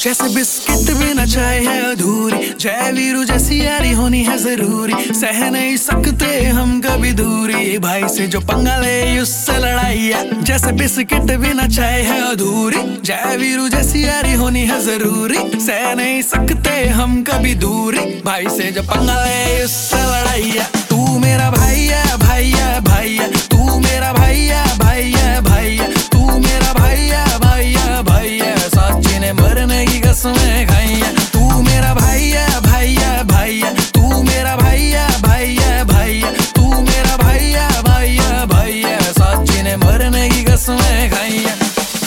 जैसे बिस्किट बिना चाय है अधूरी, जय वीरू जैसी यारी होनी है जरूरी। सह नहीं सकते हम कभी दूरी, भाई से जो पंगा ले उससे लड़ाई है। जैसे बिस्किट बिना चाय है अधूरी, जय वीरू जैसी यारी होनी है जरूरी। सह नहीं सकते हम कभी दूरी, भाई से जो पंगा ले उससे लड़ाई है। तू मेरा भैया भैया भैया, तू मेरा भैया भैया भैया, तू मेरा भैया भैया भैया, साची ने मरने की कसमें खाई है। तू मेरा भैया भैया भैया, तू मेरा भैया भैया भैया, तू मेरा भैया भैया भैया, साची ने मरने की कसमें खाई है।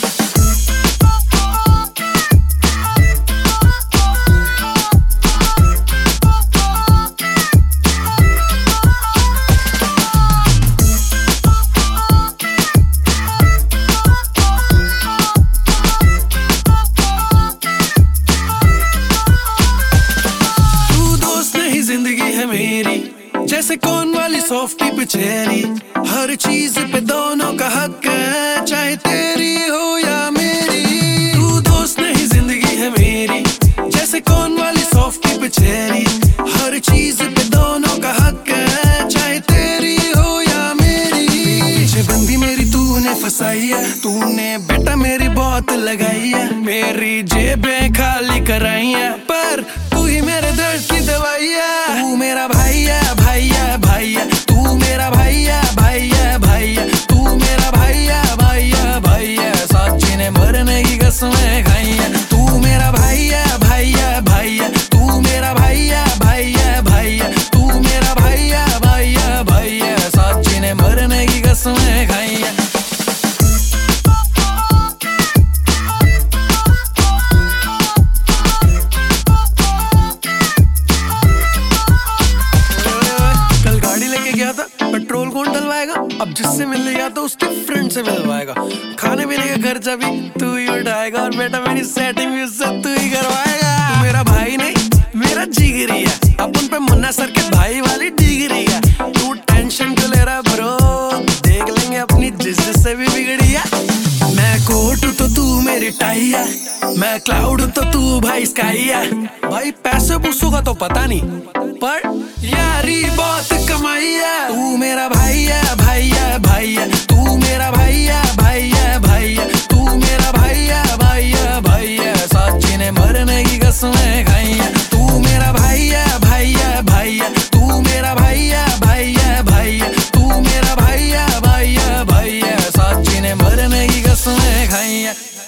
जिंदगी है मेरी जैसे कौन वाली सॉफ्टी पे चेरी, हर चीज पे दोनों का हक है, चाहे तेरी हो या मेरी। तू दोस्त नहीं जिंदगी है मेरी जैसे कौन वाली सॉफ्टी पे चेरी, हर चीज पे दोनों का हक है, चाहे तेरी हो या मेरी। पीछे बंदी मेरी तूने फंसाई है, तूने बेटा मेरी बहुत लगाई है, मेरी जेबें खाली कराई है, पर तू ही मेरे दर्द की दवाई है। तू मेरा भैया भैया भैया, तू मेरा भैया भैया भैया, तू मेरा भैया भैया भैया, साची ने मरने की कसमें खाई है। तू मेरा भैया भैया भैया, तू मेरा भैया भैया भैया, तू मेरा भैया भैया भैया, साची ने मरने की कसमें खाई है। पेट्रोल कौन डलवाएगा? अब जिससे मिल गया तो उसके फ्रेंड से मिलवाएगा। खाने पीने का खर्चा भी तू ही उठाएगा, और बेटा मेरी सेटिंग भी उससे तू ही करवाएगा। तू मेरा भाई नहीं मेरा जिगरी है, अपन पे मुन्ना सर के भाई वाली डिग्री है। तू टेंशन क्यों ले रहा ब्रो, देख लेंगे अपनी जिससे भी बिगड़ी है। मैं कोट तो तू मेरी टाई है, मैं क्लाउड तो तू भाई स्काई है। भाई पैसे पूछो का तो पता नहीं, पर यारी बहुत कमाई है। तू मेरा भैया भैया भैया, तू मेरा भैया भैया भैया, तू मेरा भैया भैया भैया, साची ने मरने की कसमें खाई है। तू मेरा भैया भैया भैया, तू मेरा भैया भैया भैया, तू मेरा भैया भैया भैया, साची ने मरने की कसमें खाई है।